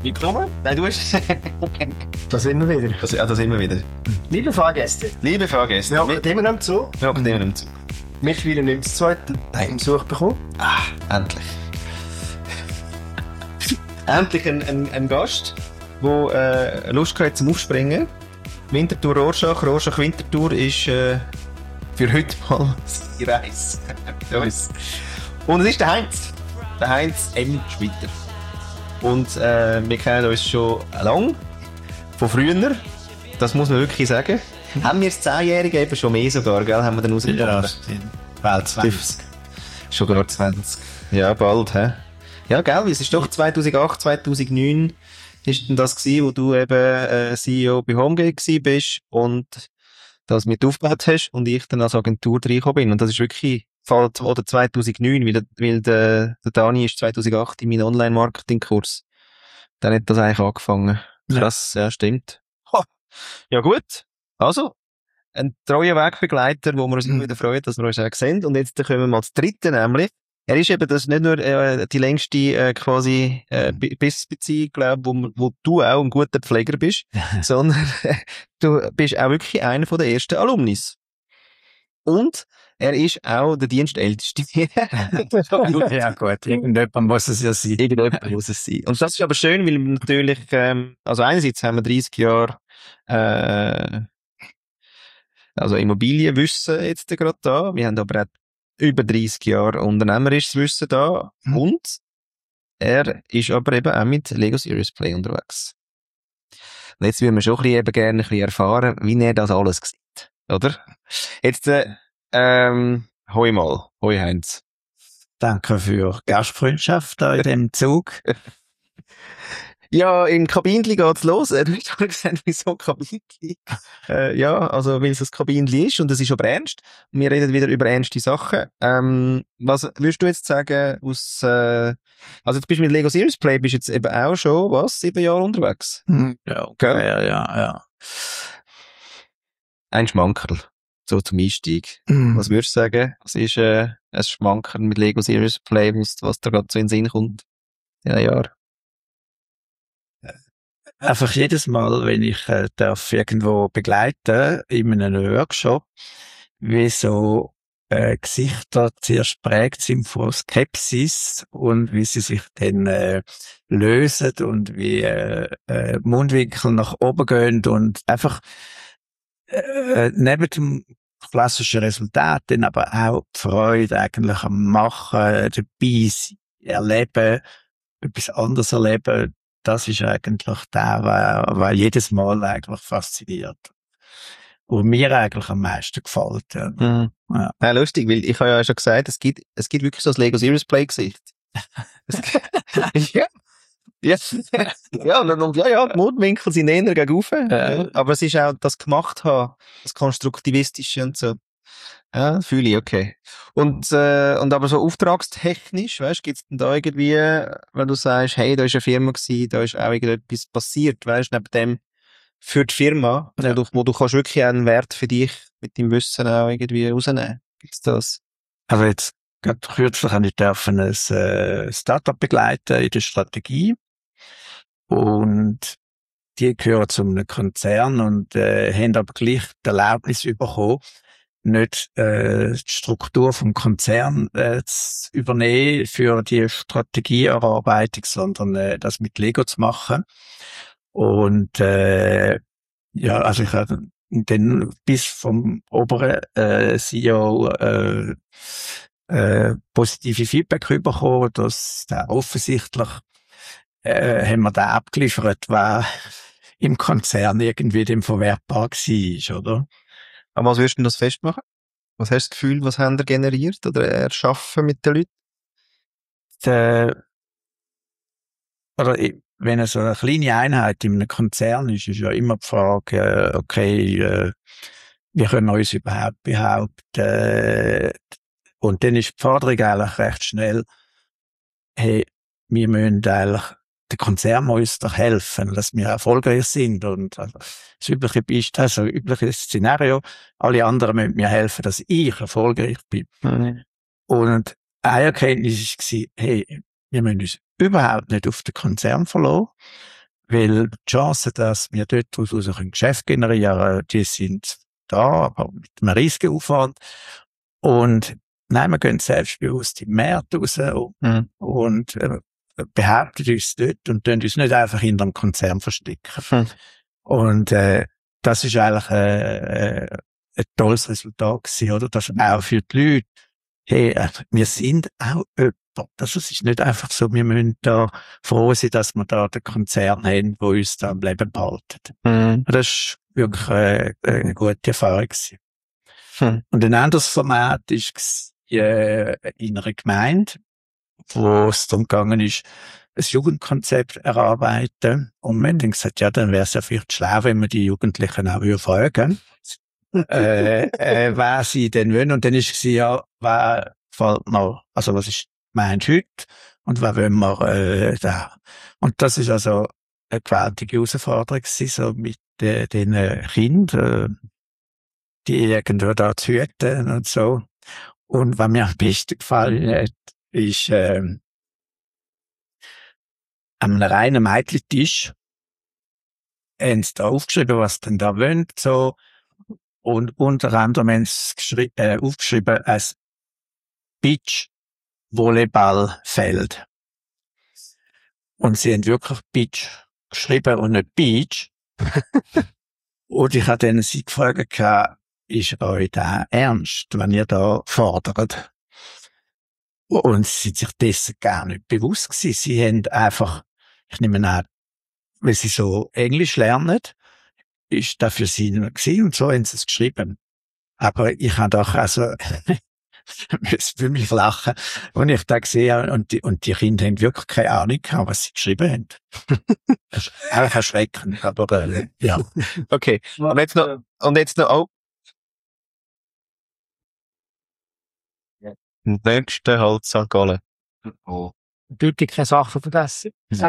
Willkommen. Nein, du hast... Da sind wir wieder. Da sind wir wieder. Liebe Fahrgäste, Liebe Fahrgäste. wir hocken immer noch im Zug. Wir hocken immer im Zug. Mittlerweile nicht mehr das zweite Besuch bekommen. Endlich. Endlich ein Gast, der Lust hat zum Aufspringen. Winterthur Rorschach. Rorschach Winterthur ist für heute mal die Reise. Und es ist der Heinz. Der Heinz M. Schwitter. Und wir kennen uns schon lang. Von früher. Das muss man wirklich sagen. Haben wir das 10-Jährige eben schon mehr sogar, gell? Haben wir dann rausgefunden? Ja, stimmt. Bald 20. Schon gar 20. Ja, bald, hä? Ja, gell? Es ist doch 2008, 2009 ist denn das gewesen, wo du eben CEO bei Homegate gewesen bist und das mit aufgebaut hast und ich dann als Agentur reingekommen bin. Und das ist wirklich, oder 2009, weil der Dani ist 2008 in meinen Online-Marketing-Kurs. Dann hat das eigentlich angefangen. Krass, ja, stimmt. Ha. Ja, gut. Also, ein treuer Wegbegleiter, wo wir uns immer wieder freuen, dass wir uns auch sehen. Und jetzt kommen wir mal zum dritten, nämlich. Er ist eben das nicht nur die längste quasi Business-Beziehung, glaube wo du auch ein guter Pfleger bist, sondern du bist auch wirklich einer der ersten Alumnis. Und er ist auch der Dienstälteste. Ja gut, irgendjemand muss es ja sein. Irgendjemand muss es sein. Und das ist aber schön, weil natürlich, also einerseits haben wir 30 Jahre also Immobilienwissen jetzt gerade da. Wir haben aber auch über 30 Jahre unternehmerisches Wissen da. Und er ist aber eben auch mit Lego Serious Play unterwegs. Und jetzt würden wir schon eben gerne ein bisschen erfahren, wie er das alles sieht. Oder? Jetzt, hoi mal. Hoi Heinz. Danke für Gastfreundschaft da in dem Zug. Ja, im Kabinli geht's los. Du hast doch gesagt, wieso Kabinli? Ja, also, weil es ein Kabinli ist und es ist aber ernst. Wir reden wieder über ernste Sachen. Was würdest du jetzt sagen also jetzt bist du mit Lego Serious Play, bist jetzt eben auch schon, 7 Jahre unterwegs? Ja, okay, ja. Ein Schmankerl. So zum Einstieg. Was würdest du sagen? Was ist, ein Schmankerl mit Lego Serious Play, was da gerade so in den Sinn kommt? Ja, Jahr. Einfach jedes Mal, wenn ich darf irgendwo begleiten in einem Workshop, wie so Gesichter zuerst prägt sind von Skepsis und wie sie sich dann lösen und wie Mundwinkel nach oben gehen und einfach neben dem klassischen Resultat dann aber auch die Freude eigentlich am Machen, dabei sein, erleben, etwas anderes erleben. Das ist eigentlich der, was jedes Mal eigentlich fasziniert. Und mir eigentlich am meisten gefällt. Ja. Ja. Ja, lustig, weil ich habe ja schon gesagt, es gibt wirklich so das Lego Serious Play Gesicht. Ja. Ja. Ja, und ja, die Mundwinkel sind eher gegen rauf. Aber es ist auch das gemacht haben, das Konstruktivistische und so. Ja, fühle ich, okay. Und aber so auftragstechnisch, weißt, gibt's denn da irgendwie, wenn du sagst, hey, da ist eine Firma gewesen, da ist auch irgendetwas passiert, weißt, neben dem für die Firma, wo du kannst wirklich einen Wert für dich mit deinem Wissen auch irgendwie rausnehmen. Gibt's das? Also jetzt, gerade kürzlich habe ich dürfen ein Startup begleiten in der Strategie. Und die gehören zu einem Konzern und haben aber gleich die Erlaubnis bekommen, nicht die Struktur vom Konzern zu übernehmen für die Strategieerarbeitung, sondern das mit Lego zu machen. Und ja, also ich habe dann bis vom oberen CEO positive Feedback bekommen, dass der offensichtlich haben wir da abgeliefert, was im Konzern irgendwie dem verwertbar war, oder? Aber was würdest du denn das festmachen? Was hast du das Gefühl, was haben ihr generiert oder erschaffen mit den Leuten? Wenn so eine kleine Einheit in einem Konzern ist ja immer die Frage, okay, wie können wir uns überhaupt behaupten? Und dann ist die Forderung eigentlich recht schnell, hey, wir müssen eigentlich, der Konzern muss uns doch helfen, dass wir erfolgreich sind. Und also, das übliche Szenario, alle anderen müssen mir helfen, dass ich erfolgreich bin. Und eine Erkenntnis war, hey, wir müssen uns überhaupt nicht auf den Konzern verlassen. Weil die Chancen, dass wir dort daraus ein Geschäft generieren können, die sind da, aber mit einem riesigen Aufwand. Und nein, wir gehen selbstbewusst im Märkte raus und behaupten uns dort und tun uns nicht einfach hinter einem Konzern verstecken. Und das ist eigentlich ein tolles Resultat gewesen, oder? Das ist auch für die Leute, hey, wir sind auch jemand. Das ist nicht einfach so, wir müssen da froh sein, dass wir da den Konzern haben, der uns da am Leben behaltet. Das ist wirklich eine gute Erfahrung gewesen. Und ein anderes Format ist in einer Gemeinde, wo es darum gegangen ist, ein Jugendkonzept erarbeiten. Und wir haben dann gesagt, ja, dann wäre es ja vielleicht schlau, wenn wir die Jugendlichen auch fragen, was sie denn wollen. Und dann ist es ja, was fällt noch, also was ist gemeint heute und was wollen wir da. Und das ist also eine gewaltige Herausforderung gewesen, so mit den Kindern, die irgendwo da zu hüten und so. Und was mir am besten gefallen hat, ist an einem reinen Mädchentisch haben sie da aufgeschrieben, was sie denn da wollen, so. Und unter anderem haben sie aufgeschrieben als Beach-Volleyballfeld. Und sie haben wirklich Beach geschrieben und nicht Beach. Und ich habe dann sie gefragt, ist euch da ernst, wenn ihr da fordert? Und sie sind sich dessen gar nicht bewusst gewesen. Sie haben einfach, ich nehme an, weil sie so Englisch lernen, ist das für sie nicht gewesen und so haben sie es geschrieben. Aber ich habe doch also für mich lachen, und ich da gesehen und die Kinder haben wirklich keine Ahnung gehabt, was sie geschrieben haben. Das ist eigentlich erschreckend, aber ja. Okay. Und jetzt noch, oh. Nächste halt St. Gallen. Oh. Natürlich keine Sachen vergessen.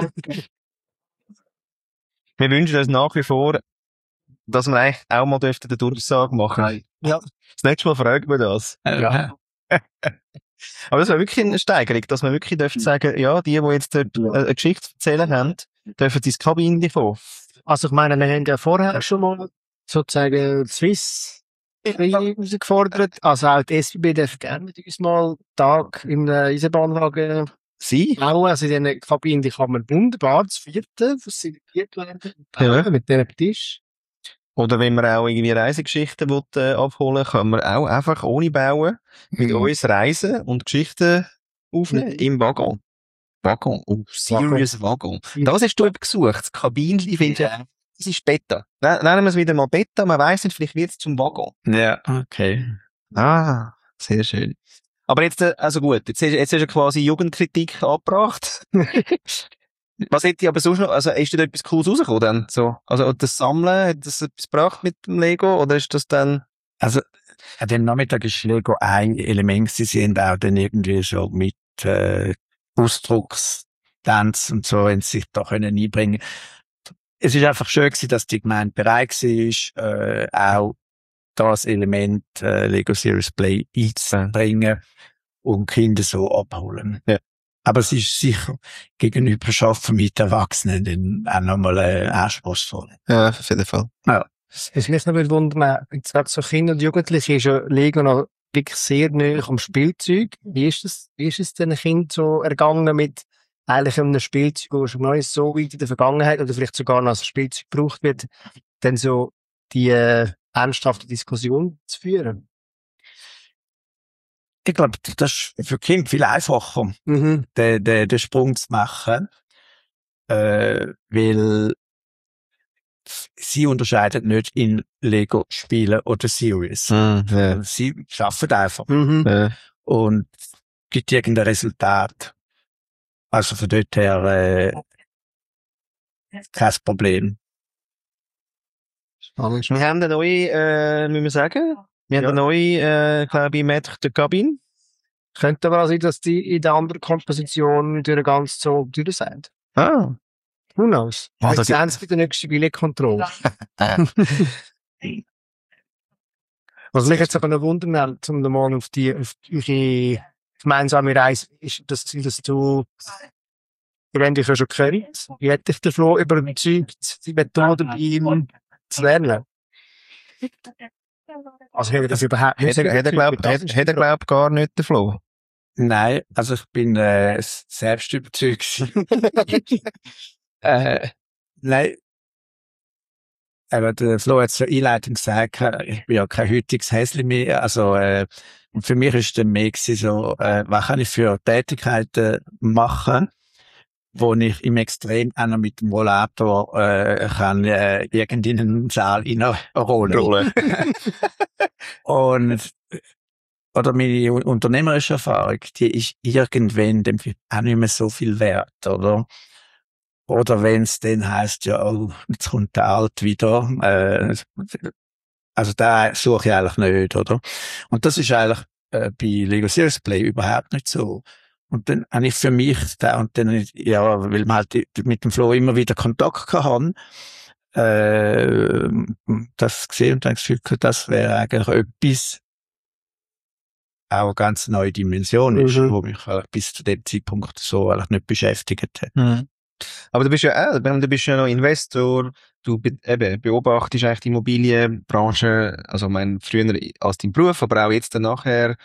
Wir wünschen uns nach wie vor, dass wir eigentlich auch mal dürften eine Durchsage machen. Ja. Das nächste Mal fragen wir das. Ja. Aber das wäre wirklich eine Steigerung, dass wir wirklich dürfen sagen, ja, die jetzt dort eine Geschichte zu erzählen haben, dürfen ins Kabine kommen. Also ich meine, wir haben ja vorher schon mal sozusagen Swiss herausgefordert. Also auch die SBB darf gerne mit uns mal einen Tag im Eisenbahnwagen Sie? bauen. Also in diesen Kabinen, die kann man wunderbar zu vierten facilitiert werden. Ja. Mit diesem Tisch. Oder wenn man auch irgendwie Reisegeschichten abholen will, kann man auch einfach ohne Bauen mit uns reisen und Geschichten aufnehmen im Waggon. Waggon. Oh, serious Waggon. Das hast du eben gesucht. Das Kabinchen, finde ich, das ist Beta. Nennen wir es wieder mal Beta. Man weiss nicht, vielleicht wird es zum Waggon. Ja, okay. Ah, sehr schön. Aber jetzt, also gut, jetzt hast du quasi Jugendkritik angebracht. Was hätte ich aber sonst noch, also ist da etwas Cooles rausgekommen dann? So, also das Sammeln, hat das etwas gebracht mit dem Lego, oder ist das dann? Also, an dem Nachmittag ist Lego ein Element, sie sind auch dann irgendwie so mit, Ausdruckstanz und so, in sich da können einbringen. Es ist einfach schön gewesen, dass die Gemeinde bereit war, auch das Element, Lego Serious Play einzubringen und Kinder so abholen. Ja. Aber es ist sicher gegenüber Schaffen mit Erwachsenen dann auch nochmal anspruchsvoll. Ja, auf jeden Fall. Ja. Was mich noch wundern, jetzt gerade so Kinder und Jugendliche ist ja Lego noch wirklich sehr nahe am Spielzeug. Wie ist es den Kind so ergangen mit eigentlich einem Spielzeug, das schon neu so weit in der Vergangenheit oder vielleicht sogar noch als Spielzeug gebraucht wird, dann so die ernsthafte Diskussion zu führen? Ich glaube, das ist für Kinder viel einfacher, den Sprung zu machen, weil sie unterscheiden nicht in Lego-Spielen oder Series. Ja. Sie schaffen einfach. Ja. Und gibt irgendein Resultat. Also von dort her kein Problem. Spannend. Wir haben eine neue, müssen wir sagen, wir haben eine neue, glaube ich, Maître de Cabine. Könnte aber auch sein, dass die in der anderen Komposition durch ganz so durch sind. Ah. Who knows? Ah, Wir da sehen es bei der nächsten Billetkontrolle. Was mich jetzt auch noch wundern, um mal auf eure gemeinsame Reise, ist das Ziel, dass du Ihr habt dich ja schon gehört. Wie hat dich der Flo überzeugt, die Methode bei ihm zu lernen? Also, hat er das überhaupt nicht Hat er glaubt gar nicht, der Flo? Nein, also ich bin selbst überzeugt. Nein, aber der Flo hat es ja einleitend gesagt, ich bin ja kein heutiges Häsli mehr. Also und für mich ist der mehr so, was kann ich für Tätigkeiten machen, wo ich im Extrem auch noch mit dem Rollator kann irgendeinen Saal reinrollen. Und oder meine unternehmerische Erfahrung, die ist irgendwann dem auch nicht mehr so viel wert, oder? Oder wenn es dann heisst, ja, oh, jetzt kommt der Alt wieder, also da suche ich eigentlich nicht, oder? Und das ist eigentlich bei Lego Serious Play überhaupt nicht so. Und dann habe ich für mich da, und dann, ja, weil man halt mit dem Flo immer wieder Kontakt haben, das gesehen und dann gefühlt, das wäre eigentlich etwas, auch eine ganz neue Dimension ist, wo mich bis zu dem Zeitpunkt so eigentlich nicht beschäftigt hat. Mhm. Aber du bist ja noch Investor, du eben beobachtest eigentlich die Immobilienbranche, also mein früher als dein Beruf, aber auch jetzt dann nachher,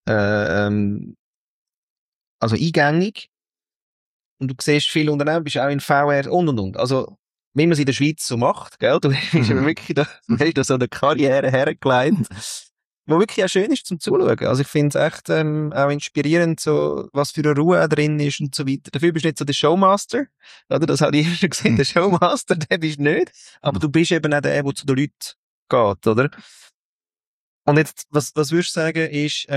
also eingängig. Und du siehst viele Unternehmen, bist auch in VR und. Also, wie man es in der Schweiz so macht, gell? Du bist ja wirklich du hast da so eine Karriere hergelegt, wo wirklich auch schön ist zum Zuschauen. Also ich finde es echt auch inspirierend, so, was für eine Ruhe drin ist und so weiter. Dafür bist du nicht so der Showmaster, oder? Das hat jeder schon gesehen, der Showmaster, der bist du nicht. Aber du bist eben auch der, der zu den Leuten geht, oder? Und jetzt, was würdest du sagen, ist,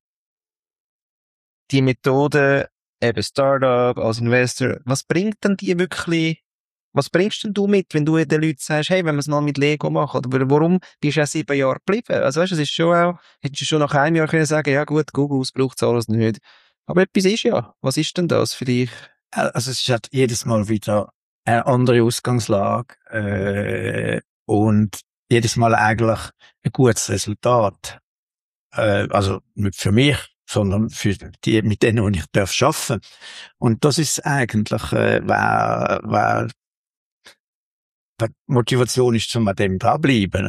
die Methode, eben Startup, als Investor, was bringt denn die wirklich, was bringst denn du mit, wenn du den Leuten sagst, hey, wenn wir es mal mit Lego machen, oder warum bist du auch 7 Jahre geblieben? Also weißt du, es ist schon auch, hättest du schon nach einem Jahr können sagen, ja gut, Google braucht es alles nicht. Aber etwas ist ja. Was ist denn das für dich? Also es ist halt jedes Mal wieder eine andere Ausgangslage, und jedes Mal eigentlich ein gutes Resultat. Also nicht für mich, sondern für die, mit denen, die ich arbeiten darf. Und das ist eigentlich, die Motivation ist, zum an dem dranbleiben.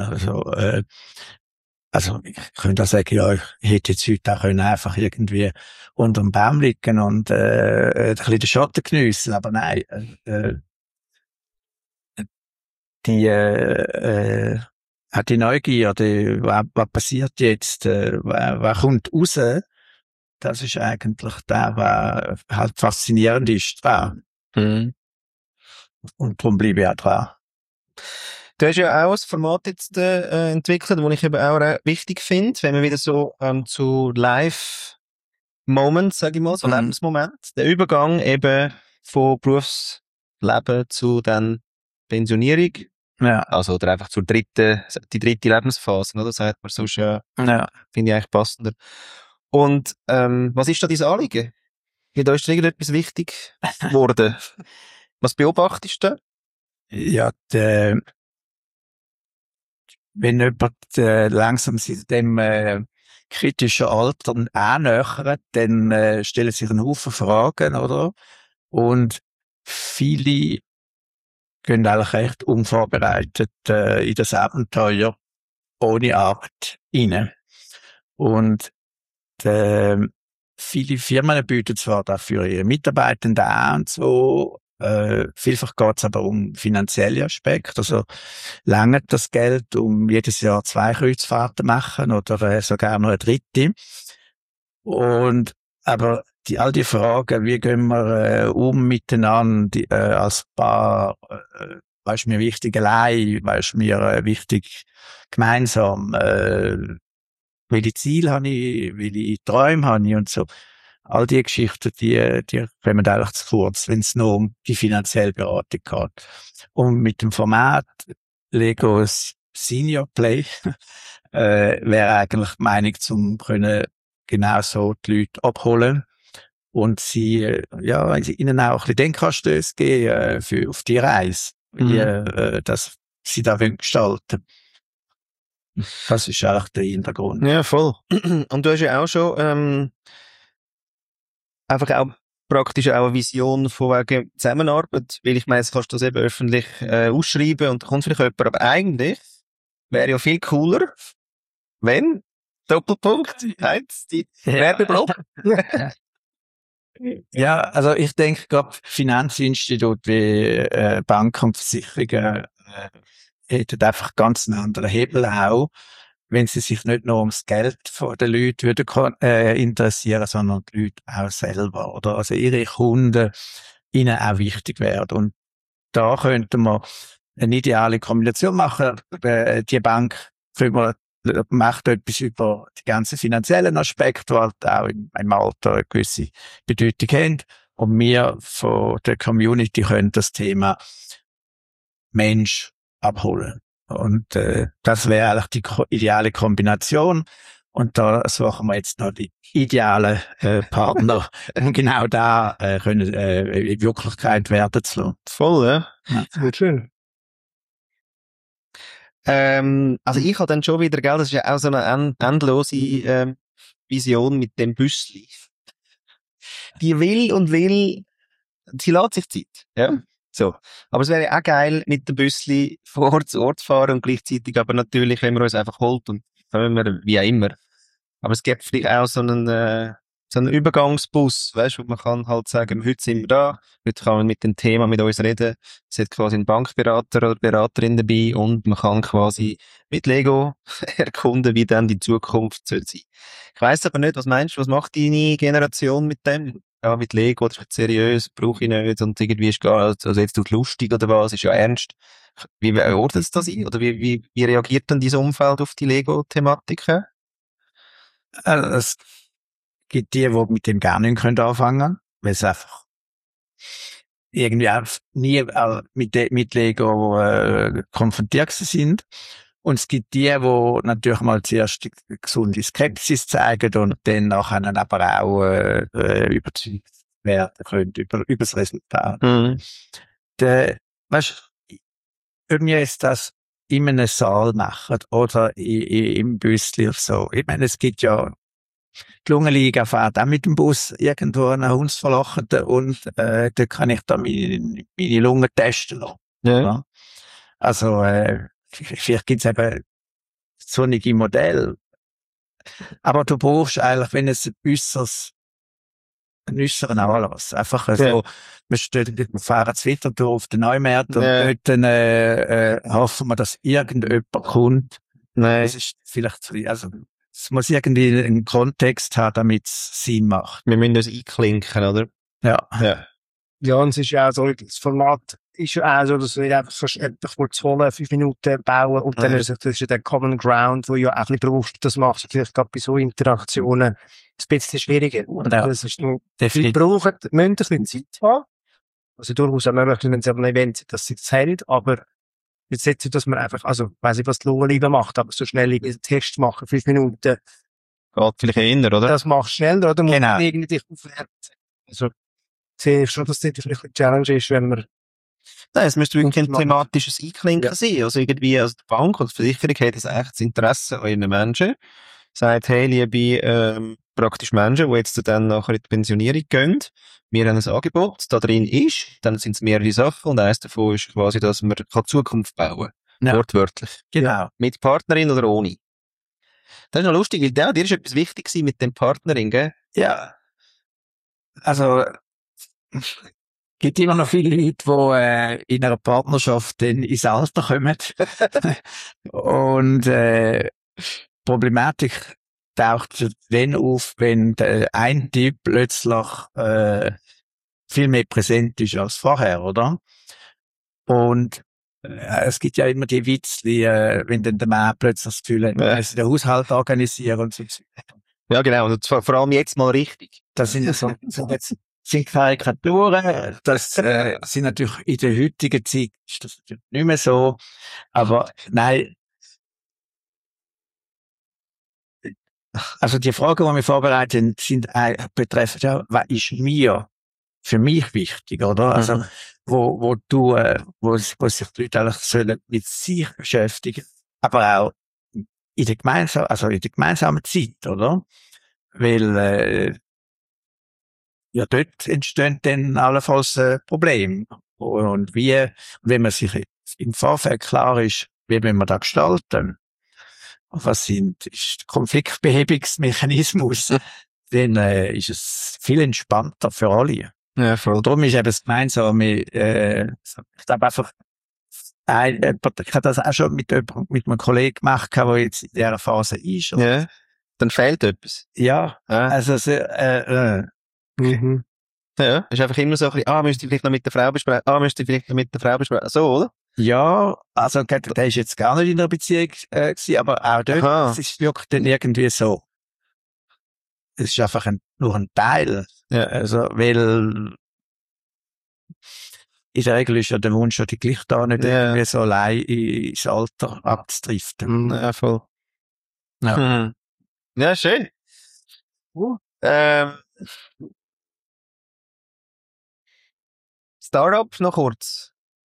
Also ich könnte auch sagen, ja, ich hätte jetzt heute auch können einfach irgendwie unter dem Baum liegen und ein bisschen den Schatten geniessen, aber nein, hat die Neugierde, was passiert jetzt, was kommt raus, das ist eigentlich das, was halt faszinierend ist dran. Mhm. Und darum bleibe ich auch dran. Du hast ja auch ein Format jetzt entwickelt, das ich eben auch wichtig finde, wenn man wieder so zu Live-Moments, sage ich mal, so Lebensmoment, der Übergang eben von Berufsleben zu dann Pensionierung, Ja. also oder einfach die dritte Lebensphase, oder? Sagt man sonst ja, finde ich eigentlich passender. Und was ist da dein Anliegen? Da ist irgendetwas wichtig geworden. Was beobachtest du? Ja, wenn jemand langsam sich dem kritischen Alter annähert, dann stellen sich einen Haufen Fragen, oder? Und viele gehen eigentlich recht unvorbereitet in das Abenteuer ohne Arbeit rein. Und viele Firmen bieten zwar dafür ihre Mitarbeitenden an und so, vielfach geht es aber um finanzielle Aspekte. Also lange das Geld, um jedes Jahr 2 Kreuzfahrten machen oder sogar noch eine dritte. Und aber all die Fragen, wie gehen wir miteinander als Paar, was ist mir wichtig allein, was ist mir wichtig gemeinsam, welche Ziele habe ich, welche Träume habe ich und so. All die Geschichten, die kommen eigentlich zu kurz, wenn es nur um die finanzielle Beratung geht. Und mit dem Format Lego Senior Play wäre eigentlich die Meinung, zum können genau so die Leute abholen und sie, ja, ihnen auch ein bisschen Denkanstöße geben auf die Reise, wie dass sie da gestalten. Das ist eigentlich der Hintergrund. Ja, voll. Und du hast ja auch schon einfach auch praktisch auch eine Vision von wegen Zusammenarbeit, weil ich meine, jetzt kannst du das eben öffentlich ausschreiben und da kommt vielleicht jemand, aber eigentlich wäre ja viel cooler, wenn, Doppelpunkt, heißt die Werbeblock. Ja, also ich denke gerade Finanzinstitute wie Banken und Versicherungen hätten einfach ganz einen anderen Hebel auch, wenn sie sich nicht nur ums Geld von den Leuten würden interessieren, sondern die Leute auch selber, oder? Also ihre Kunden ihnen auch wichtig werden. Und da könnte man eine ideale Kombination machen. Die Bank macht etwas über die ganzen finanziellen Aspekte, die halt auch im Alter eine gewisse Bedeutung haben. Und wir von der Community können das Thema Mensch abholen. Und das wäre eigentlich die ideale Kombination. Und da suchen wir jetzt noch die idealen Partner, um genau da können in Wirklichkeit werden zu lassen. Voll, ja. Das wird schön. Also ich habe dann schon wieder, gell, das ist ja auch so eine endlose Vision mit dem Büssli. Die will, sie lässt sich Zeit. Ja. So. Aber es wäre ja auch geil, mit dem Büssli von Ort zu Ort fahren und gleichzeitig aber natürlich, wenn man uns einfach holt und können wir, wie auch immer. Aber es gibt vielleicht auch so einen Übergangsbus, weißt du, wo man kann halt sagen, heute sind wir da, heute kann man mit dem Thema mit uns reden. Es hat quasi einen Bankberater oder Beraterin dabei und man kann quasi mit Lego erkunden, wie dann die Zukunft soll sein. Ich weiss aber nicht, was meinst du, was macht deine Generation mit dem? Ja, mit Lego, das ist seriös, brauche ich nicht und irgendwie ist gar, also jetzt tut lustig oder was, ist ja ernst. Wie ordnet es das ein? Oder wie reagiert dann dieses Umfeld auf die Lego-Thematiken? Es gibt die mit dem gar nicht anfangen können, weil es einfach irgendwie auch nie mit Lego konfrontiert sind. Und es gibt die natürlich mal zuerst die gesunde Skepsis zeigen und dann nachher aber auch überzeugt werden können über das Resultat. Mhm. Weißt du, ob wir jetzt das in einem Saal machen oder im Büssli oder so. Ich meine, es gibt ja die Lungenliga fährt auch mit dem Bus irgendwo an Hunds verlachen und da kann ich da meine Lungen testen lassen. Ja. Also vielleicht gibt's eben sonnige Modelle. Aber du brauchst eigentlich, wenn es einen äußeren Anlass. Einfach so, wir fahren jetzt wieder durch auf den Neumarkt und dort hoffen wir, dass irgendjemand kommt. Nein. Das ist vielleicht, also es muss irgendwie einen Kontext haben, damit es Sinn macht. Wir müssen uns einklinken, oder? Ja. Ja, und es ist ja auch so, das Format ist ja auch so, dass du nicht einfach kannst, etwas zu holen, 5 Minuten bauen und dann ist das ja der Common Ground, wo du ja auch ein bisschen brauchst. Das macht es vielleicht gerade bei so Interaktionen ein bisschen schwieriger. Und das ist nur, die brauchen, müssen ein bisschen Zeit haben. Also durchaus auch möglich, wenn sie an einem Event sind, dass sie das haben, aber jetzt setzt dass man einfach, also, weiss nicht, was die Lohnliebe macht, aber so schnell einen Test machen, 5 Minuten. Geht vielleicht eher, oder? Das machst du schneller, oder? Genau. Muss irgendwie dich aufwerten. Also, sehe ich schon, dass das vielleicht eine Challenge ist, wenn man... Nein, es müsste wirklich ein thematisches Einklinken sein. Also irgendwie, also die Bank oder die Versicherung hat jetzt eigentlich das Interesse an ihren Menschen. Sagt, hey, liebe, praktisch Menschen, die jetzt dann nachher in die Pensionierung gehen, wir haben ein Angebot, da drin ist, dann sind es mehrere Sachen und eines davon ist quasi, dass man Zukunft bauen kann. Wortwörtlich. Genau. Mit Partnerin oder ohne. Das ist noch lustig, weil dir ist etwas wichtig gewesen mit dem Partnerin, gell? Ja. Also, gibt immer noch viele Leute, die in einer Partnerschaft dann ins Alter kommen. Und Problematik taucht dann auf, wenn der ein Typ plötzlich viel mehr präsent ist als vorher, oder? Und es gibt ja immer die Witzli, wenn dann der Mann plötzlich das Gefühl hat, er muss den Haushalt organisieren und so. Ja, genau. Und vor allem jetzt mal richtig. Das sind so jetzt sind Karikaturen, das sind natürlich in der heutigen Zeit ist das natürlich nicht mehr so, aber nein. Also die Fragen, die wir vorbereiten, sind betreffen ja, was ist mir für mich wichtig, oder? Also wo sich die Leute eigentlich sollen mit sich beschäftigen, aber auch in der gemeinsamen Zeit, oder? Weil ja, dort entstehen dann allenfalls Probleme. Und wenn man sich im Vorfeld klar ist, wie will man das gestalten? Was ist der Konfliktbehebungsmechanismus? Dann ist es viel entspannter für alle. Ja, voll. Darum ist eben das Gemeinsame, ich glaube einfach, ich habe das auch schon mit einem Kollegen gemacht, der jetzt in dieser Phase ist. Ja. Dann fehlt etwas. Ja, also, Mhm. Ja, ist einfach immer so ein bisschen, müsste ich vielleicht noch mit der Frau besprechen. So, oder? ja, also, der ist jetzt gar nicht in einer Beziehung, gewesen, aber auch dort, Aha. es ist wirklich dann irgendwie so. Es ist einfach nur ein Teil. Ja. Also, weil, in der Regel ist ja der Wunsch, die gleich da nicht irgendwie so allein ins Alter abzudriften. Ja, voll. Ja. Ja, schön. Startup noch kurz.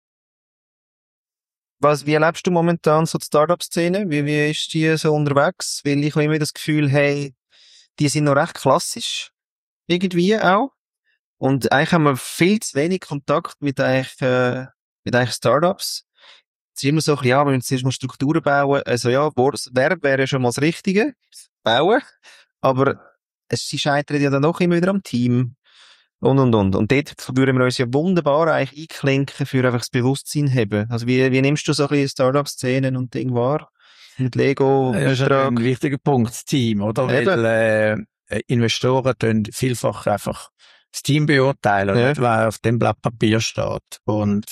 Wie erlebst du momentan so die Startup-Szene? Wie ist die so unterwegs? Weil ich habe immer das Gefühl, hey, die sind noch recht klassisch. Irgendwie auch. Und eigentlich haben wir viel zu wenig Kontakt mit eigentlich Startups. Es ist immer so, wir müssen zuerst mal Strukturen bauen. Also ja, das Verb wäre schon mal das Richtige. Bauen. Aber sie scheitern ja dann noch immer wieder am Team. Und. Und dort würden wir uns ja wunderbar eigentlich einklinken für einfach das Bewusstsein haben. Also wie nimmst du so ein bisschen Startup-Szenen und Ding wahr? Mit Lego? Das ist ein wichtiger Punkt, das Team, oder? Weil Investoren tun vielfach einfach das Team beurteilen, nicht, was auf dem Blatt Papier steht. Und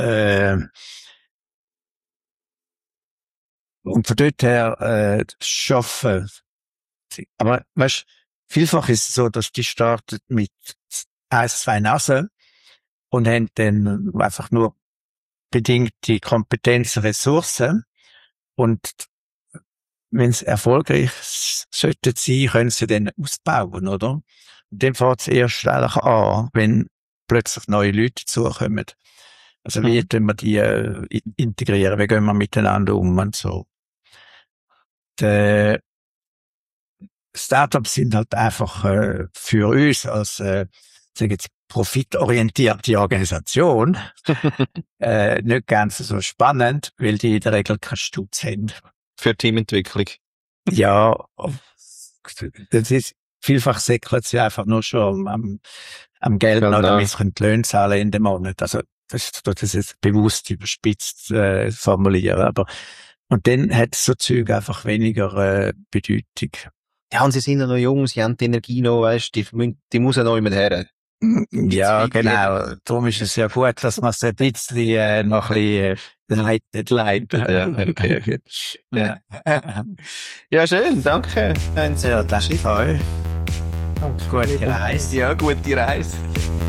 von dort her schaffen. Aber weißt, vielfach ist es so, dass die starten mit 1, 2 Nasen und haben dann einfach nur bedingte Kompetenz, Ressourcen. Und wenn es erfolgreich sollte sein, können sie dann ausbauen, oder? Und dann fängt es erst eigentlich an, wenn plötzlich neue Leute dazukommen. Also wie tun wir die integrieren? Wie gehen wir miteinander um und so? Die Startups sind halt einfach für uns als sagen jetzt, profitorientierte Organisation nicht ganz so spannend, weil die in der Regel keinen Stutz haben. Für Teamentwicklung. Ja, das ist, vielfach säckelt sie einfach nur schon am Geld, Genau. damit sie die Löhne zahlen in dem Monat. Also, das ist bewusst überspitzt formulieren, aber, und dann hat so Zeug einfach weniger Bedeutung. Ja, und sie sind ja noch jung, sie haben die Energie noch, weißt, die muss ja noch immer her. Ja, genau. Darum ist es ja gut, dass man es ein bisschen noch ein bisschen leitet. Ja, okay. Ja. Ja, schön, danke. Ja, danke euch. Danke. Gute Reise. Ja, gute Reise.